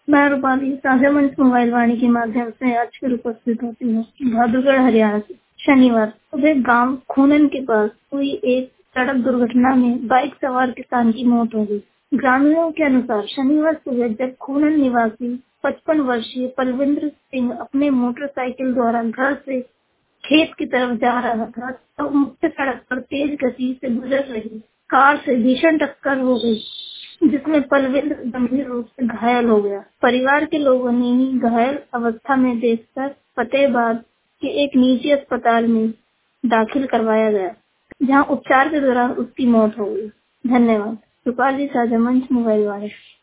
मैं रूपाली साझा मंच मोबाइल वाणी के माध्यम से आज फिर उपस्थित होती हूँ भादुगढ़ हरियाणा से। शनिवार सुबह गांव खूनन के पास हुई एक सड़क दुर्घटना में बाइक सवार किसान की मौत हो गई। ग्रामीणों के अनुसार शनिवार सुबह जब खूनन निवासी 55 वर्षीय पलविंद्र सिंह अपने मोटरसाइकिल द्वारा घर से खेत की तरफ जा रहा था तो मुख्य सड़क पर तेज गति से गुजर रही कार से भीषण टक्कर हो गई, जिसमें पलविंद्र गंभीर रूप से घायल हो गया। परिवार के लोगों ने ही घायल अवस्था में देखकर फतेहाबाद के एक निजी अस्पताल में दाखिल करवाया गया, जहां उपचार के दौरान उसकी मौत हो गई। धन्यवाद। रूपाली साझा मंच मोबाइल वाले।